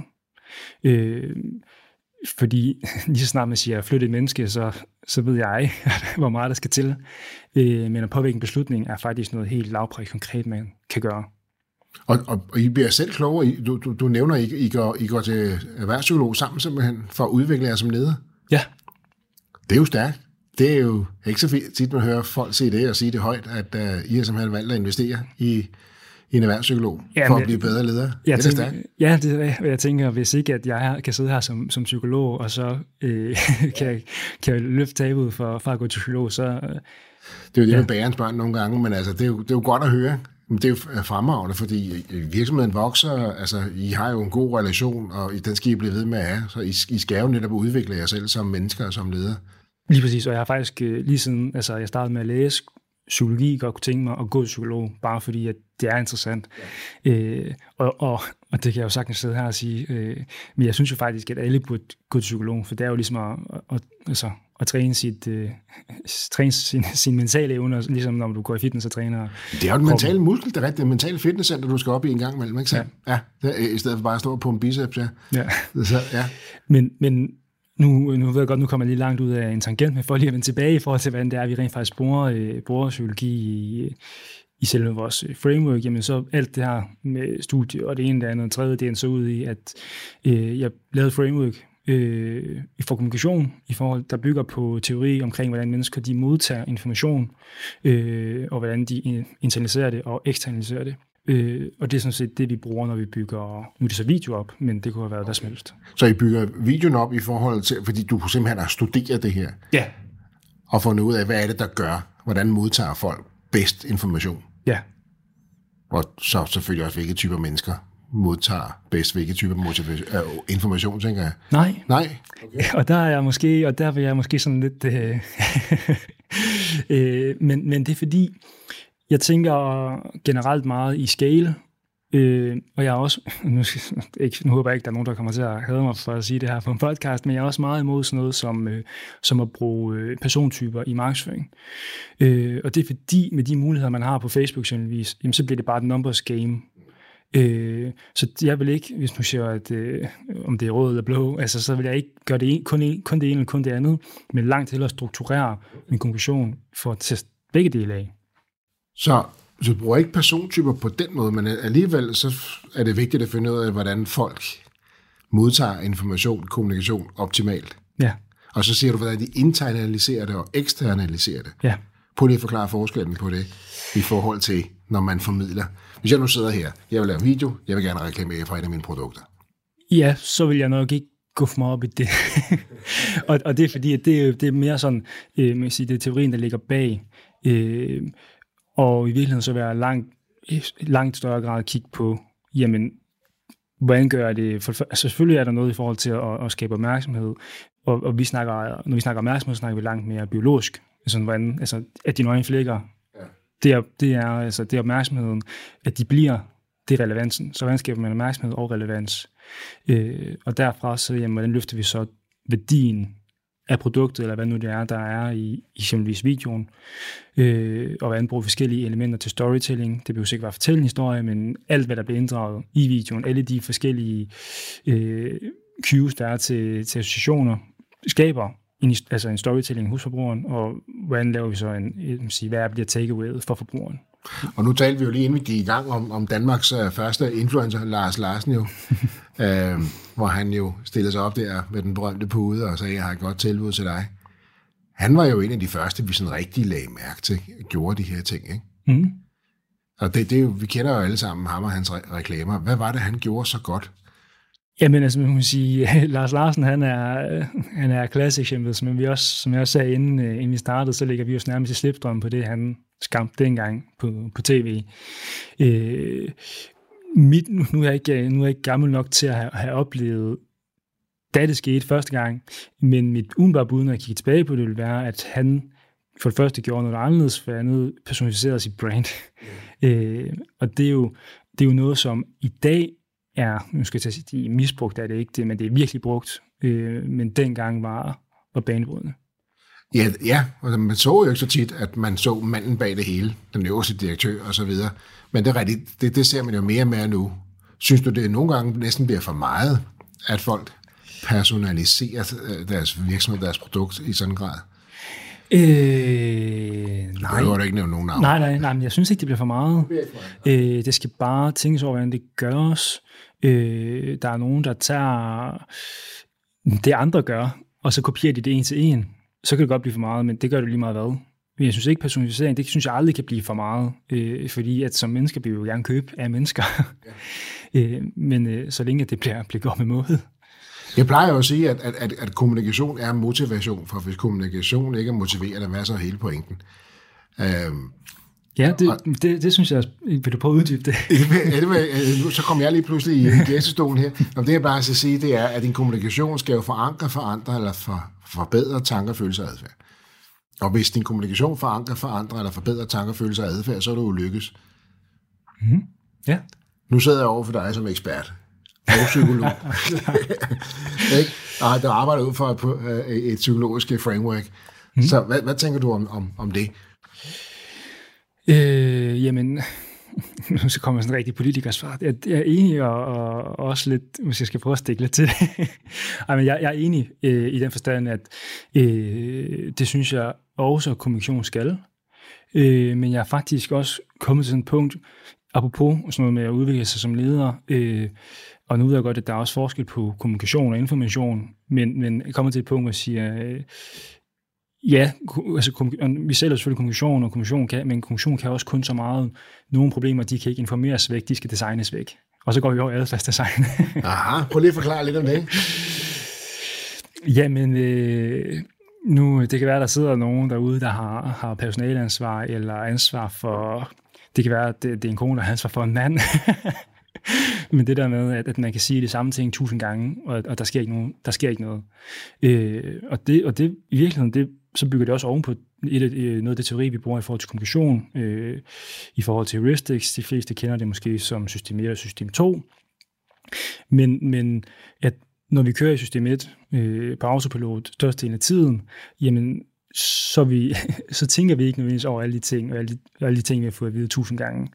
[SPEAKER 6] Fordi lige så snart man siger at flytte et menneske, så ved jeg, hvor meget der skal til. Men at påvirke en beslutning er faktisk noget helt lavprægt konkret, man kan gøre.
[SPEAKER 5] Og I bliver selv klogere. Du nævner, at I går til erhvervspsykolog sammen simpelthen for at udvikle jer som leder.
[SPEAKER 6] Ja.
[SPEAKER 5] Det er jo stærkt. Det er jo ikke så tit, man hører folk sige det og sige det højt, at I har simpelthen valgt at investere i en erhvervspsykolog for at blive bedre ledere. Det er stærkt. Ja,
[SPEAKER 6] det er, jeg tænker, hvis ikke, at jeg kan sidde her som psykolog, og så kan jeg løfte tabet for at gå til psykolog, så...
[SPEAKER 5] Det er jo det med bærens børn nogle gange, men altså, det er jo godt at høre. Det er jo fremragende, fordi virksomheden vokser, altså I har jo en god relation, og den skal I blive ved med at have, så I skal jo netop udvikle jer selv som mennesker og som ledere.
[SPEAKER 6] Lige præcis, og jeg har faktisk lige siden, altså jeg startede med at læse psykologi, godt kunne tænke mig at gå til psykolog, bare fordi at det er interessant. Ja. Og det kan jeg jo sagtens sidde her og sige, men jeg synes jo faktisk, at alle burde gå til psykolog, for det er jo ligesom at træne sin mentale evner, ligesom når du går i fitness og træner. Det
[SPEAKER 5] er jo den mentale muskel, det er rigtigt. Det mentale fitnesscenter, du skal op i en gang imellem, ikke sant? Ja. I stedet for bare at stå på en biceps, ja. Så, ja.
[SPEAKER 6] Men nu ved jeg godt, nu kommer jeg lige langt ud af en tangent, men for lige at vende tilbage i forhold til, hvordan det er, vi rent faktisk bruger psykologi i selve vores framework, jamen så alt det her med studie og det ene, det andet og tredje, det er så ud i, at jeg lavede framework for kommunikation, i forhold, der bygger på teori omkring, hvordan mennesker de modtager information, og hvordan de internaliserer det og eksternaliserer det. Og det er sådan set det, vi bruger, når vi bygger, nu er det så video op, men det kunne have været hvad som helst.
[SPEAKER 5] Så I bygger videoen op i forhold til, fordi du simpelthen har studeret det her?
[SPEAKER 6] Ja.
[SPEAKER 5] Og fundet ud af, hvad er det, der gør, hvordan modtager folk bedst information?
[SPEAKER 6] Ja.
[SPEAKER 5] Og så selvfølgelig også, hvilke typer mennesker modtager bedst, hvilke typer information, tænker jeg.
[SPEAKER 6] Nej. Okay. Og der vil jeg måske sådan lidt... men det er fordi, jeg tænker generelt meget i scale, og jeg er også, nu håber jeg ikke, der er nogen, der kommer til at hade mig for at sige det her på en podcast, men jeg er også meget imod sådan noget som at bruge persontyper i markedsføring. Og det er fordi, med de muligheder, man har på Facebook eksempelvis, så bliver det bare et numbers game. Så jeg vil ikke, hvis nu siger, at om det er rød eller blå, altså så vil jeg ikke gøre det kun det ene eller kun det andet, men langt til at strukturere en konklusion for at teste begge dele af.
[SPEAKER 5] Så du bruger ikke persontyper på den måde, men alligevel så er det vigtigt at finde ud af, hvordan folk modtager information, kommunikation optimalt.
[SPEAKER 6] Ja.
[SPEAKER 5] Og så siger du, hvordan de internaliserer det og eksternaliserer det.
[SPEAKER 6] Ja.
[SPEAKER 5] Prøv lige at forklare forskellen på det i forhold til, når man formidler. Hvis jeg nu sidder her, jeg vil lave en video, jeg vil gerne reklamere for et af mine produkter.
[SPEAKER 6] Ja, så vil jeg nok ikke gå for meget op i det. og det er fordi, at det er mere sådan, man kan sige, det er teorien, der ligger bag. Og i virkeligheden så vil jeg langt større grad kigge på, jamen, hvordan gør det? Altså selvfølgelig er der noget i forhold til at skabe opmærksomhed, og når vi snakker opmærksomhed, snakker vi langt mere biologisk. Altså, at dine øjne flækker, det er opmærksomheden, at de bliver, det er relevansen. Så hvordan skaber man opmærksomhed og relevans? Og derfra så, jamen, hvordan løfter vi så værdien af produktet, eller hvad nu det er, der er i eksempelvis videoen, og hvordan bruger forskellige elementer til storytelling. Det vil jo sikkert være fortælle en historie, men alt, hvad der bliver inddraget i videoen, alle de forskellige cues, der er til associationer, skaber en storytelling hos forbrugeren, og hvordan laver vi så hvad bliver takeawayet for forbrugeren.
[SPEAKER 5] Og nu talte vi jo lige inden vi gik i gang om Danmarks første influencer, Lars Larsen jo, hvor han jo stillede sig op der med den berømte pude og sagde, jeg har et godt tilbud til dig. Han var jo en af de første, vi sådan rigtig lagde mærke til, gjorde de her ting, ikke? Mm. Og det er jo, vi kender jo alle sammen ham og hans reklamer. Hvad var det, han gjorde så godt?
[SPEAKER 6] Jamen, altså, man må sige, Lars Larsen, han er klasseeksemplet, men som jeg også sagde, inden vi startede, så ligger vi jo nærmest i slipstrømmen på det, han skabte dengang på tv. Nu er jeg ikke gammel nok til at have oplevet, da det skete første gang, men mit umiddelbare bud, når jeg kigger tilbage på det, vil være, at han for det første gjorde noget anderledes, for andet personificerede sit brand. Og det er jo noget, som i dag nu skal jeg sige, misbrugt er det ikke det, men det er virkelig brugt, men dengang var banebrydende.
[SPEAKER 5] Ja, og man så jo ikke så tit, at man så manden bag det hele, den øverste direktør og så videre, men det er rigtigt, det ser man jo mere og mere nu. Synes du, det nogle gange næsten bliver for meget, at folk personaliserer deres virksomhed, deres produkt i sådan en grad?
[SPEAKER 6] Nej.
[SPEAKER 5] Du ikke nævne nogen navn.
[SPEAKER 6] Nej, men jeg synes ikke, det bliver for meget. Det skal bare tænkes over, hvordan det gøres. Der er nogen, der tager det andre gør, og så kopierer de det en til en. Så kan det godt blive for meget, men det gør det lige meget hvad. Men jeg synes ikke, personalisering, det synes jeg aldrig kan blive for meget, fordi at som mennesker vil vi jo gerne købe af mennesker. Ja. Men så længe det bliver gjort med måde.
[SPEAKER 5] Jeg plejer jo at sige, at kommunikation er motivation, for hvis kommunikation ikke er motiverende, hvad er så hele pointen?
[SPEAKER 6] Ja, det synes jeg, vil du prøve at uddybe det?
[SPEAKER 5] Så kommer jeg lige pludselig i gæstestolen her. Det jeg bare skal sige, det er, at din kommunikation skal jo forankre, forandre eller forbedre tanker, følelser og adfærd. Og hvis din kommunikation forankrer, forandrer eller forbedrer tanker, følelser og adfærd, så er du jo lykkes.
[SPEAKER 6] Mm-hmm. Ja.
[SPEAKER 5] Nu sidder jeg over for dig som ekspert og psykolog. Der arbejder ud for et psykologisk framework. Så hvad tænker du om det?
[SPEAKER 6] Jamen, nu så kommer sådan en rigtig politikersvar. Jeg er enig, og også lidt, hvis jeg skal prøve at stikke lidt til det. Men jeg er enig i den forstand, at det synes jeg også, at kommunikation skal. Men jeg er faktisk også kommet til sådan et punkt, apropos sådan noget med at udvikle sig som leder, og nu ved jeg godt, at der er også forskel på kommunikation og information, men jeg kommer til et punkt, hvor jeg siger, ja, altså vi sælger selvfølgelig kommunikation, og men kommunikation kan også kun så meget. Nogle problemer, de kan ikke informeres væk, de skal designes væk. Og så går vi over i adfærdsdesign.
[SPEAKER 5] Aha, prøv lige at forklare lidt om det.
[SPEAKER 6] Jamen, nu, det kan være, der sidder nogen derude, der har personaleansvar, eller ansvar for, det kan være, at det er en kone, der har ansvar for en mand. Men det der med, at man kan sige det samme ting 1000 gange, og der sker ikke noget. Og det i virkeligheden, så bygger det også oven på noget af det teori, vi bruger i forhold til kommunikation, i forhold til heuristics. De fleste kender det måske som system 1 og system 2. Men at når vi kører i system 1 på autopilot størstedelen af tiden, jamen så tænker vi ikke nødvendigvis over alle de ting, og alle de ting, vi har fået at vide 1000 gange.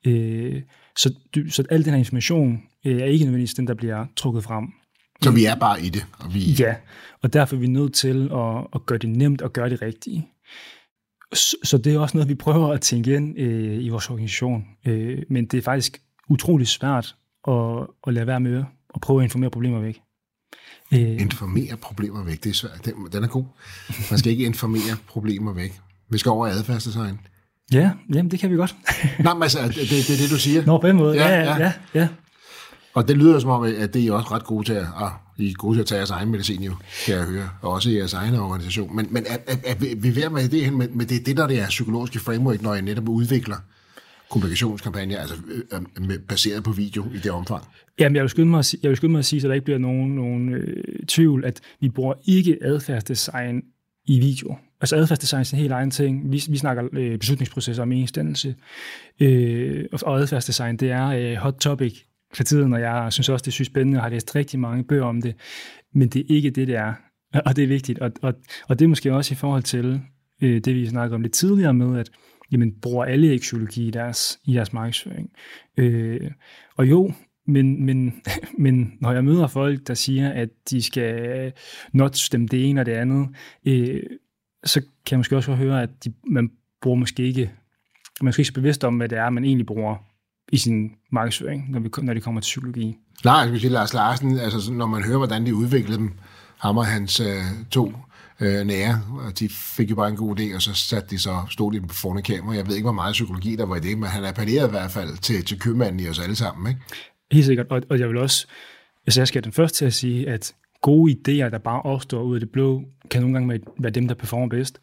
[SPEAKER 6] Så al den her information er ikke nødvendigvis den, der bliver trukket frem.
[SPEAKER 5] Så vi er bare i det.
[SPEAKER 6] Ja, og derfor er vi nødt til at gøre det nemt og gøre det rigtige. Så det er også noget, vi prøver at tænke ind i vores organisation. Men det er faktisk utrolig svært at lade være med at prøve at informere problemer væk.
[SPEAKER 5] Informere problemer væk, det er svært. Den er god. Man skal ikke informere problemer væk. Vi skal over adfærdsdesign.
[SPEAKER 6] Ja, jamen det kan vi godt.
[SPEAKER 5] Nej, men altså, det er det, du siger.
[SPEAKER 6] Nå, på en måde. Ja.
[SPEAKER 5] Og det lyder som om, at det er også ret gode til I er gode til at tage jeres egen medicin, jo, kan jeg høre. Og også i jeres egen organisation. Men er vi ved med det hen, med det der er psykologiske framework, når I netop udvikler kommunikationskampagner, altså baseret på video i det omfang?
[SPEAKER 6] Jamen, jeg vil skynde mig at sige, så der ikke bliver nogen tvivl, at vi bruger ikke adfærdsdesign i video. Altså adfærdsdesign er en helt egen ting. Vi snakker beslutningsprocesser og meningsdannelse. Og adfærdsdesign, det er hot topic for tiden, og jeg synes også, det synes spændende, og har læst rigtig mange bøger om det. Men det er ikke det er. Og det er vigtigt. Og det er måske også i forhold til det, vi snakkede om lidt tidligere med, at jamen, bruger alle ikke psykologi i deres markedsføring. Og jo, men når jeg møder folk, der siger, at de skal not stemme det ene og det andet, så kan jeg måske også høre, at man bruger måske ikke så bevidst om, hvad det er, man egentlig bruger i sin markedsføring, når det kommer til psykologi.
[SPEAKER 5] Lars Larsen, altså når man hører, hvordan de udviklede dem, ham og hans to nære, og de fik jo bare en god idé, og så satte de så stod de på foran kamera. Jeg ved ikke, hvor meget psykologi der var i det, men han appellerede i hvert fald til købmanden i os alle sammen, ikke? Helt
[SPEAKER 6] sikkert, og jeg vil også, altså jeg skal den første til at sige, at gode idéer, der bare opstår ud af det blå, kan nogle gange være dem, der performer bedst.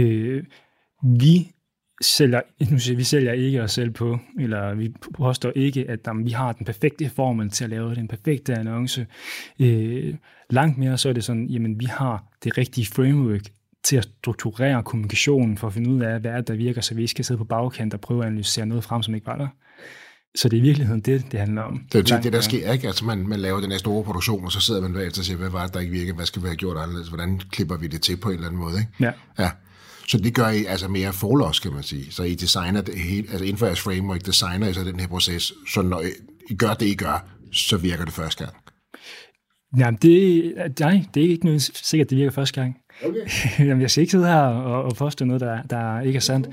[SPEAKER 6] Vi sælger ikke os selv på, eller vi påstår ikke, at vi har den perfekte formel til at lave den perfekte annonce. Langt mere så er det sådan, jamen vi har det rigtige framework til at strukturere kommunikationen for at finde ud af, hvad der virker, så vi ikke skal sidde på bagkant og prøve at analysere noget frem, som ikke var der. Så det er i virkeligheden det handler om.
[SPEAKER 5] Det er jo tit det, der sker, ikke? Altså man laver den her store produktion, og så sidder man bagefter og siger, hvad var det, der ikke virker? Hvad skal vi have gjort anderledes? Hvordan klipper vi det til på en eller anden måde, ikke? Ja. Så det gør I altså mere forlods, kan man sige. Så I designer det hele, altså inden for jeres framework, designer I så den her proces, så når I gør det, I gør, så virker det første gang.
[SPEAKER 6] Jamen, det er ikke noget sikkert, det virker første gang.
[SPEAKER 5] Okay.
[SPEAKER 6] Jamen, jeg skal ikke sidde her og påstå noget, der ikke er sandt.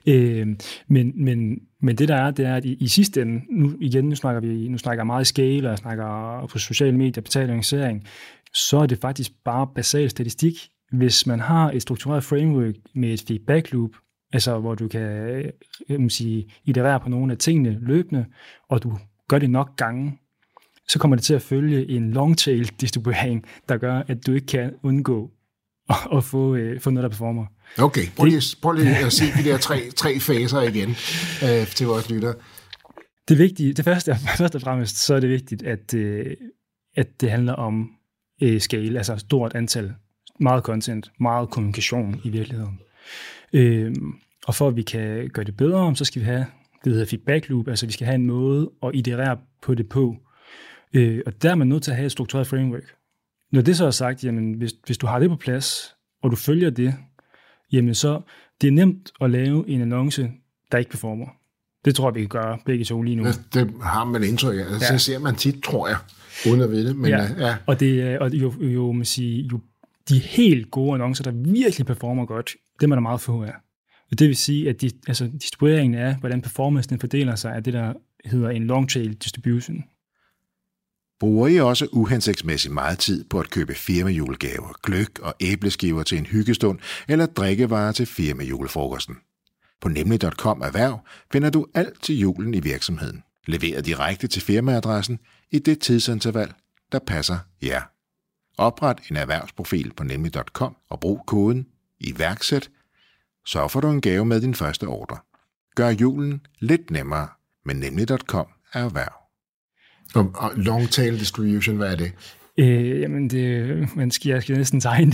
[SPEAKER 6] Men det der er, det er, at i sidste ende, nu snakker jeg meget i scale, og jeg snakker på sociale medier, betaling, så er det faktisk bare basal statistik. Hvis man har et struktureret framework med et feedback loop, altså hvor du kan iterere på nogle af tingene løbende, og du gør det nok gange, så kommer det til at følge en long-tail distribuering, der gør, at du ikke kan undgå at få noget, der performer.
[SPEAKER 5] Okay, prøv lige at se de der tre faser igen til vores lyttere.
[SPEAKER 6] Det vigtige, først og fremmest, så er det vigtigt, at det handler om scale, altså stort antal, meget content, meget kommunikation i virkeligheden. Og for at vi kan gøre det bedre, så skal vi have det hedder feedback loop, altså vi skal have en måde at iterere på det på. Og der er man nødt til at have et struktureret framework. Når det så er sagt, jamen hvis du har det på plads, og du følger det, jamen så det er nemt at lave en annonce, der ikke performer. Det tror jeg, vi kan gøre begge to lige nu.
[SPEAKER 5] Det har man indtryk af. Så ser man tit, tror jeg, uden at vide det. Men, ja.
[SPEAKER 6] Og jo de helt gode annoncer, der virkelig performer godt, dem er der meget få af. Det vil sige, at distribueringen af, hvordan performancen fordeler sig, er det, der hedder en long-tail distribution.
[SPEAKER 5] Bruger I også uhensigtsmæssigt meget tid på at købe firmajulegaver, gløgg og æbleskiver til en hyggestund eller drikkevarer til firmajulefrokosten? På nemlig.com Erhverv finder du alt til julen i virksomheden, leveret direkte til firmaadressen i det tidsinterval, der passer jer. Opret en erhvervsprofil på nemlig.com og brug koden iværksæt, så får du en gave med din første ordre. Gør julen lidt nemmere med nemlig.com Erhverv. Og long tail distribution, hvad er det?
[SPEAKER 6] Jamen, jeg skal næsten tegne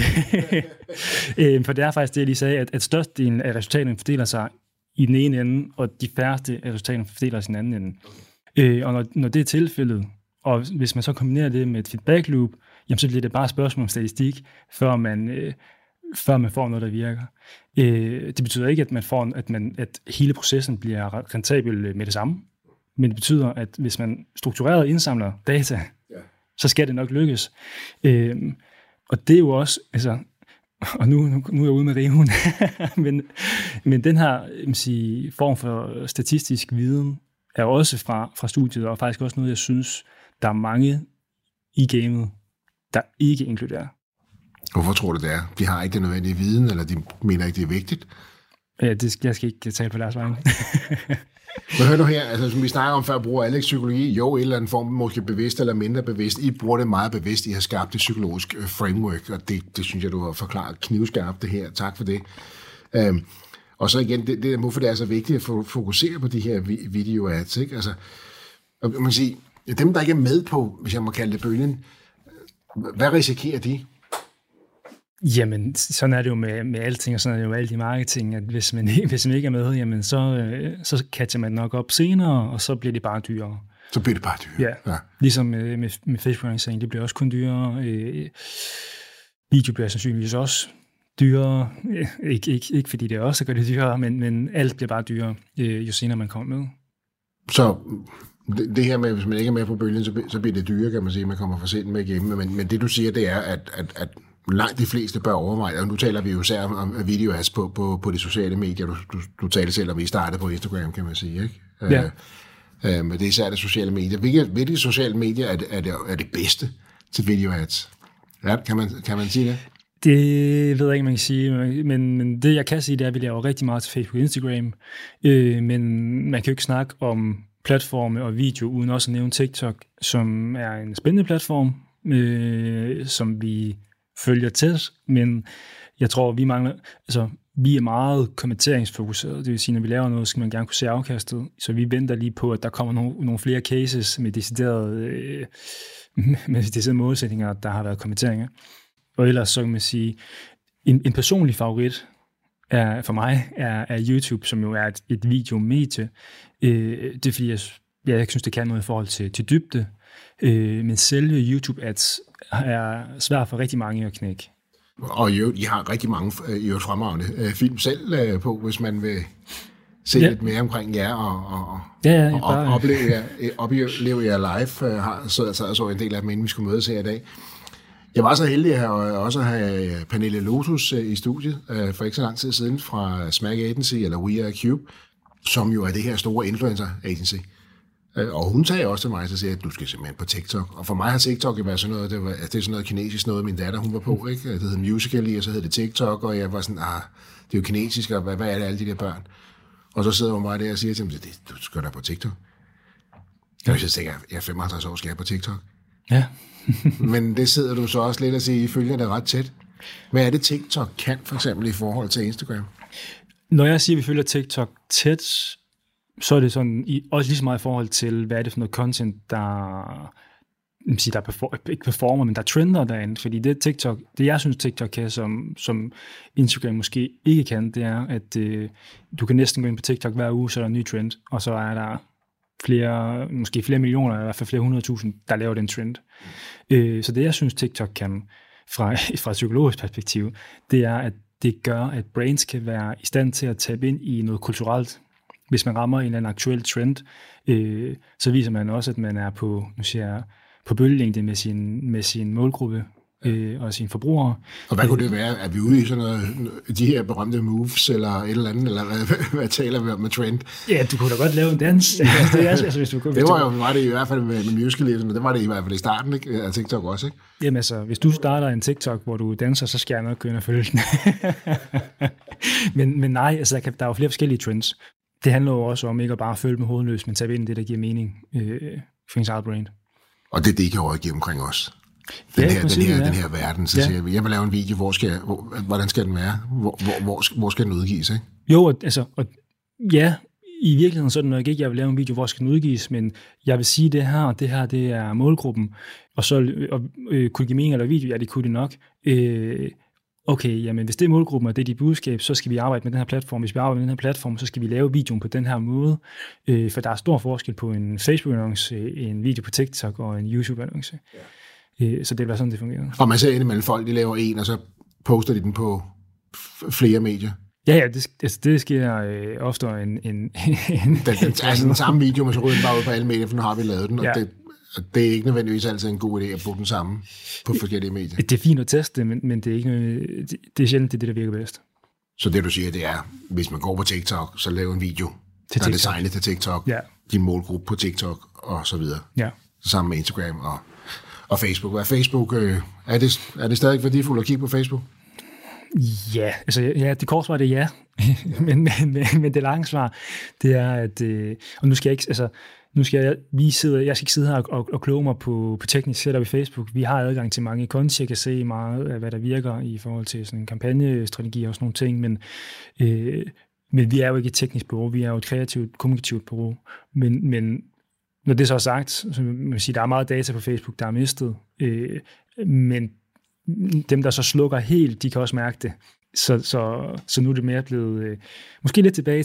[SPEAKER 6] det. For det er faktisk det, jeg lige sagde, at størstedelen af resultaterne fordeler sig i den ene ende, og de færreste af resultaterne fordeler sig i den anden ende. Og når det er tilfældet, og hvis man så kombinerer det med et feedback loop, jamen, så bliver det bare et spørgsmål om statistik, før man får noget, der virker. Det betyder ikke, at hele processen bliver rentabel med det samme. Men det betyder, at hvis man struktureret indsamler data, så skal det nok lykkes. Og det er jo også, og nu er jeg ude med riven, men den her form for statistisk viden er også fra studiet, og faktisk også noget, jeg synes, der er mange i gamet, der ikke inkluderer.
[SPEAKER 5] Hvorfor tror du det er? De har ikke den nødvendige viden, eller de mener ikke, det er vigtigt?
[SPEAKER 6] Ja, jeg skal ikke tale på deres vegne.
[SPEAKER 5] Men hør nu her, som vi snakker om før, bruger alle psykologi, jo, et eller andet form, måske bevidst eller mindre bevidst. I bruger det meget bevidst, I har skabt det psykologisk framework, og det synes jeg, du har forklaret knivskarpt det her. Tak for det. Og så igen, det hvorfor det er så vigtigt at fokusere på de her video ads, ikke? Altså, man kan sige, dem, der ikke er med på, hvis jeg må kalde det bølgen, hvad risikerer de?
[SPEAKER 6] Jamen, sådan er det jo med alting, og sådan er det jo alt i marketing, at hvis man ikke er med, jamen så catcher man nok op senere, og så bliver det bare dyrere.
[SPEAKER 5] Så bliver det bare dyrere?
[SPEAKER 6] Ja. Ligesom med Facebook-annoncering, det bliver også kun dyrere. Video bliver sandsynligvis også dyrere. Ikke fordi det også gør det dyrere, men alt bliver bare dyrere, jo senere man kommer med.
[SPEAKER 5] Så det her med, hvis man ikke er med på bølgen, så bliver det dyrere, kan man sige, man kommer for sent med igennem. Men det du siger, det er, at langt de fleste bør overveje, og nu taler vi jo især om video ads på de sociale medier. Du talte selv om, I startede på Instagram, kan man sige, ikke?
[SPEAKER 6] Ja.
[SPEAKER 5] Men det er især de sociale medier. Hvilke sociale medier er det bedste til video ads? Ja, kan man sige det?
[SPEAKER 6] Det ved jeg ikke, man kan sige, men det jeg kan sige, det er, at vi laver rigtig meget til Facebook og Instagram, men man kan jo ikke snakke om platforme og video, uden også at nævne TikTok, som er en spændende platform, som vi følger tæt, men jeg tror, vi er meget kommenteringsfokuseret. Det vil sige, når vi laver noget, skal man gerne kunne se afkastet, så vi venter lige på, at der kommer nogle flere cases med deciderede målsætninger, der har været kommenteringer. Og ellers så kan man sige, en personlig favorit for mig er YouTube, som jo er et videomedie. Det er fordi, jeg synes, det kan noget i forhold til dybde, men selve YouTube-ads er svært for rigtig mange at knække.
[SPEAKER 5] Og I har rigtig mange fremragende film selv på, hvis man vil se lidt mere omkring jer og opleve jer live. Så en del af dem, inden vi skulle mødes her i dag. Jeg var så heldig at også have Pernille Lotus i studiet for ikke så lang tid siden fra Smack Agency, eller We Are Cube, som jo er det her store influencer agency. Og hun sagde også til mig, så siger at du skal simpelthen på TikTok. Og for mig har TikTok jo været sådan noget, det er sådan noget kinesisk noget, min datter hun var på, ikke? Det hed Musical.ly, og så hed det TikTok, og jeg var sådan, det er jo kinesisk, og hvad er det alle de der børn? Og så sidder hun bare der og siger til dem, du skal da på TikTok. Og så tænker jeg er 55 år, skal jeg på TikTok?
[SPEAKER 6] Ja.
[SPEAKER 5] Men det sidder du så også lidt og siger, I følger det ret tæt. Hvad er det, TikTok kan, for eksempel i forhold til Instagram?
[SPEAKER 6] Når jeg siger, at vi følger TikTok tæt, så er det sådan, også lige så meget i forhold til, hvad er det for noget content, der ikke performer, men der trender derinde. Fordi det jeg synes, TikTok kan, som Instagram måske ikke kan, det er, at du kan næsten gå ind på TikTok hver uge, så er der en ny trend, og så er der måske flere millioner, i hvert fald flere 100.000, der laver den trend. Så det, jeg synes, TikTok kan, fra et psykologisk perspektiv, det er, at det gør, at brains kan være i stand til at tabe ind i noget kulturelt. Hvis man rammer en eller anden aktuel trend, så viser man også, at man er på bølgelængde med sin målgruppe og sine forbrugere. Og
[SPEAKER 5] hvad kunne det være? Er vi ude i sådan noget, de her berømte moves, eller et eller andet, eller hvad taler vi om med trend?
[SPEAKER 6] Ja, du kunne da godt lave en dans. Det
[SPEAKER 5] var det i hvert fald med Musical.ly, det var det i hvert fald i starten, ikke? Af TikTok også, ikke?
[SPEAKER 6] Jamen altså, hvis du starter en TikTok, hvor du danser, så skal jeg nok gå ind og følge den. men nej, altså, der er jo flere forskellige trends. Det handler jo også om ikke at bare følge med hovedløs, men tage ind det, der giver mening for ens eget brand. Og
[SPEAKER 5] det er det, I kan rådgive omkring os. Den her verden, så siger jeg vil lave en video, hvordan skal den være? Hvor skal den udgives, ikke?
[SPEAKER 6] Jo, altså, i virkeligheden så er det nok ikke, jeg vil lave en video, hvor skal den udgives, men jeg vil sige det her, det er målgruppen, og så kunne give mening eller video, ja, det kunne det nok. Okay, jamen hvis det er målgruppen, og det er dit budskab, så skal vi arbejde med den her platform. Hvis vi arbejder med den her platform, så skal vi lave videoen på den her måde. For der er stor forskel på en Facebook-annonce, en video på TikTok og en YouTube-annonce. Ja. Så det var sådan, det fungerer.
[SPEAKER 5] Og man ser indimellem folk, de laver en, og så poster de den på flere medier.
[SPEAKER 6] Ja, det sker ofte
[SPEAKER 5] den samme video, man så ryger den bare ud på alle medier, for nu har vi lavet den, og det er ikke nødvendigvis altid en god idé at bruge den samme på forskellige medier.
[SPEAKER 6] Det er fint at teste, men det er ikke det er sjældent det der virker bedst.
[SPEAKER 5] Så det du siger, det er, hvis man går på TikTok, så laver en video, der er designet til TikTok, din målgruppe på TikTok og så videre.
[SPEAKER 6] Ja.
[SPEAKER 5] Sammen med Instagram og Facebook. Hvad Facebook, er det stadig værdifuldt at kigge på Facebook?
[SPEAKER 6] Ja, altså det korte svar er ja, men det lange svar, det er, at og nu skal jeg ikke, jeg skal ikke sidde her og kloge mig på teknisk setup i Facebook. Vi har adgang til mange konti, jeg kan se meget af, hvad der virker i forhold til sådan en kampagnestrategi og sådan nogle ting, men vi er jo ikke et teknisk bureau, vi er jo et kreativt, kommunikativt bureau. Men når det så er sagt, så man vil sige, der er meget data på Facebook, der er mistet, men dem, der så slukker helt, de kan også mærke det. Så nu er det mere blevet måske lidt tilbage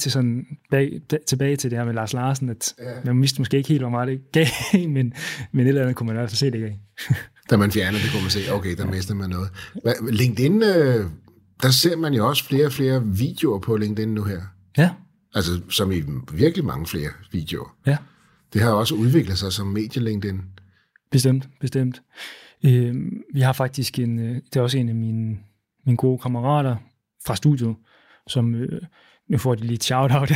[SPEAKER 6] til det her med Lars Larsen, at man vidste måske ikke helt, hvor meget det gav, men et eller andet kunne man i hvert fald se det gav.
[SPEAKER 5] Da man fjerner det, kunne man se, okay, der mister man noget. LinkedIn, der ser man jo også flere og flere videoer på LinkedIn nu her.
[SPEAKER 6] Ja.
[SPEAKER 5] Altså, som i virkelig mange flere videoer.
[SPEAKER 6] Ja.
[SPEAKER 5] Det har også udviklet sig som medie LinkedIn.
[SPEAKER 6] Bestemt. Vi har faktisk det er også en af mine gode kammerater fra studiet, som nu får de lige et shout-out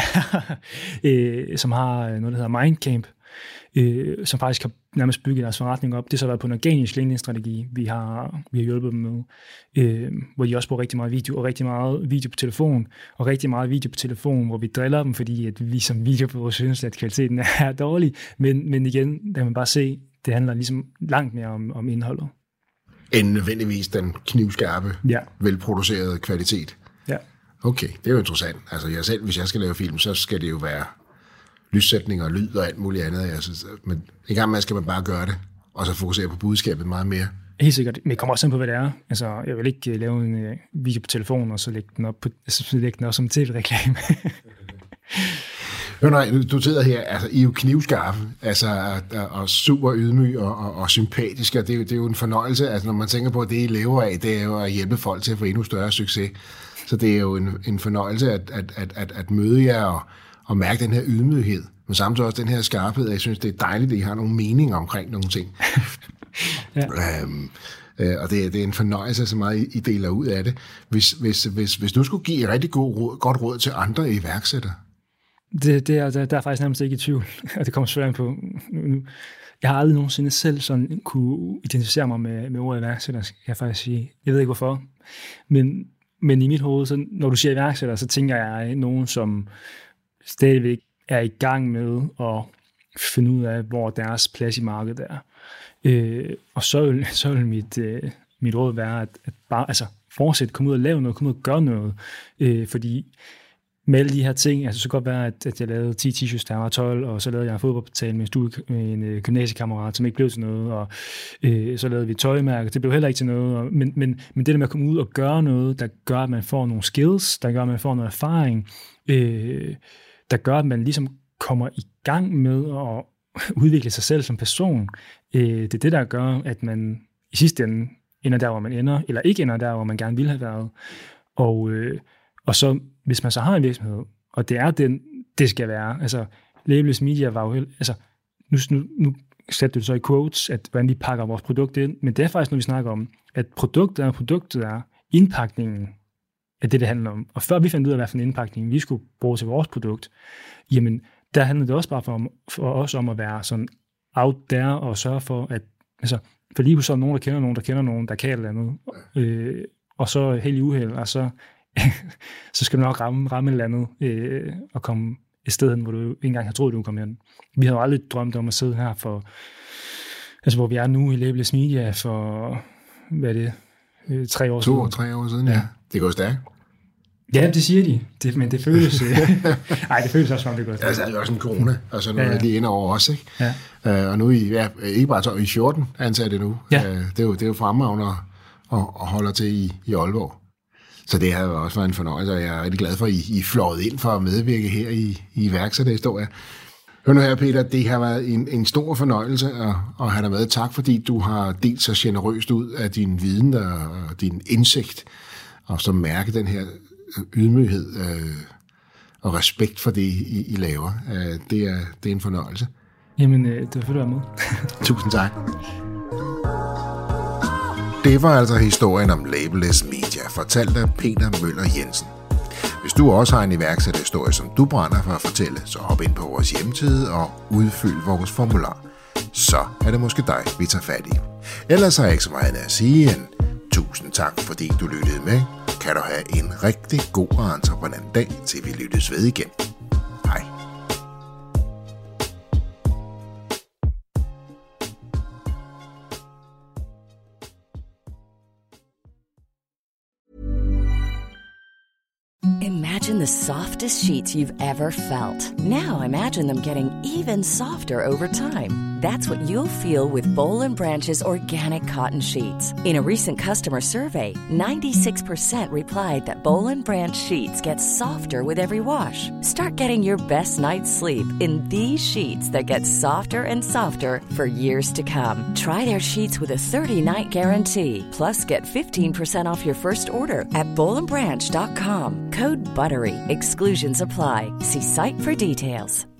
[SPEAKER 6] som har noget, der hedder Mindcamp, som faktisk har nærmest bygget deres forretning op. Det har så været på en organisk LinkedIn-strategi, vi har hjulpet dem med, hvor de også bruger rigtig meget video, og rigtig meget video på telefon, og rigtig meget video på telefon, hvor vi driller dem, fordi at vi som videobureau synes, at kvaliteten er dårlig. Men igen, der kan man bare se, det handler ligesom langt mere om indholdet.
[SPEAKER 5] End nødvendigvis den knivskarpe, velproducerede kvalitet.
[SPEAKER 6] Ja.
[SPEAKER 5] Okay, det er jo interessant. Altså jeg selv, hvis jeg skal lave film, så skal det jo være lyssætning og lyd og alt muligt andet. Altså, men i gang med skal man bare gøre det, og så fokusere på budskabet meget mere.
[SPEAKER 6] Helt sikkert, men det kommer også an på, hvad det er. Altså, jeg vil ikke lave en video på telefonen, og så lægge den op som tv-reklame.
[SPEAKER 5] Du sidder her, altså I er jo knivskarpe, altså, og super ydmyg og sympatisk, og det er jo en fornøjelse, altså når man tænker på, at det I lever af, det er jo at hjælpe folk til at få endnu større succes. Så det er jo en fornøjelse at møde jer og mærke den her ydmyghed, men samtidig også den her skarphed, jeg synes, det er dejligt, at I har nogle meninger omkring nogle ting. Og det er en fornøjelse, så meget I deler ud af det. Hvis du skulle give et rigtig godt råd til andre iværksættere?
[SPEAKER 6] Der er faktisk nærmest ikke i tvivl, og det kommer selvfølgelig på nu. Jeg har aldrig nogensinde selv sådan kunne identificere mig med ordet iværksætter, kan jeg faktisk sige. Jeg ved ikke hvorfor, men i mit hoved, så når du siger iværksætter, så tænker jeg nogen, som stadigvæk er i gang med at finde ud af, hvor deres plads i markedet er. Og så vil mit råd være, at bare fortsætte, komme ud og lave noget, komme ud og gøre noget. Fordi med alle de her ting, altså så kan godt være, at jeg lavede 10 t-shirts, der var 12, og så lavede jeg en fodboldportal med en gymnasiekammerat, som ikke blev til noget, og så lavede vi tøjmærker, det blev heller ikke til noget. Men det der med at komme ud og gøre noget, der gør, at man får nogle skills, der gør, at man får noget erfaring, der gør, at man ligesom kommer i gang med at udvikle sig selv som person. Det er det, der gør, at man i sidste ende ender der, hvor man ender, eller ikke ender der, hvor man gerne ville have været. Og så, hvis man så har en virksomhed, og det er den, det skal være, altså Labelless Media var jo, altså nu sætter du så i quotes, at hvordan vi pakker vores produkt ind, men det er faktisk, når vi snakker om, at produktet er indpakningen af det handler om. Og før vi fandt ud af, hvad for en indpakning vi skulle bruge til vores produkt, jamen, der handlede det også bare for os om at være sådan out there og sørge for, at altså, for lige så nogen, der kender nogen, der kan et eller andet, og så helt i uheld, og så skal du nok ramme et eller andet og komme et sted hen, hvor du ikke engang har troet, du kunne komme hen. Vi havde jo aldrig drømt om at sidde her for, altså hvor vi er nu i Labelless Media for, hvad er det, 3 år siden?
[SPEAKER 5] 3 år siden, ja. Det går stærkt.
[SPEAKER 6] Ja, det siger de, men det føles... Nej, det føles også, som det går stærkt.
[SPEAKER 5] Altså, det er jo også en corona, og så noget lige ind over os, ikke?
[SPEAKER 6] Ja.
[SPEAKER 5] Og nu ikke bare i 14 ansatte nu.
[SPEAKER 6] Ja.
[SPEAKER 5] Det er jo fremragende og holder til i Aalborg. Så det har jo også været en fornøjelse, og jeg er rigtig glad for, at I fløjet ind for at medvirke her i iværksætterhistorie. Hør nu her, Peter, det har været en stor fornøjelse at have dig med. Tak, fordi du har delt så generøst ud af din viden og din indsigt, og så mærke den her ydmyghed og respekt for det, I laver. Det er en fornøjelse.
[SPEAKER 6] Jamen, det var fedt at være med.
[SPEAKER 5] Tusind tak. Det var altså historien om Labelless Media, fortalt af Peter Møller Jensen. Hvis du også har en iværksætterhistorie, som du brænder for at fortælle, så hop ind på vores hjemmeside og udfyld vores formular. Så er det måske dig, vi tager fat i. Ellers har jeg ikke så meget at sige end tusind tak, fordi du lyttede med. Kan du have en rigtig god og entreprenant dag, til vi lyttes ved igen. Hej.
[SPEAKER 7] Imagine the softest sheets you've ever felt. Now imagine them getting even softer over time. That's what you'll feel with Boll & Branch's organic cotton sheets. In a recent customer survey, 96% replied that Boll & Branch sheets get softer with every wash. Start getting your best night's sleep in these sheets that get softer and softer for years to come. Try their sheets with a 30-night guarantee. Plus, get 15% off your first order at bollandbranch.com. Code BUTTERY. Exclusions apply. See site for details.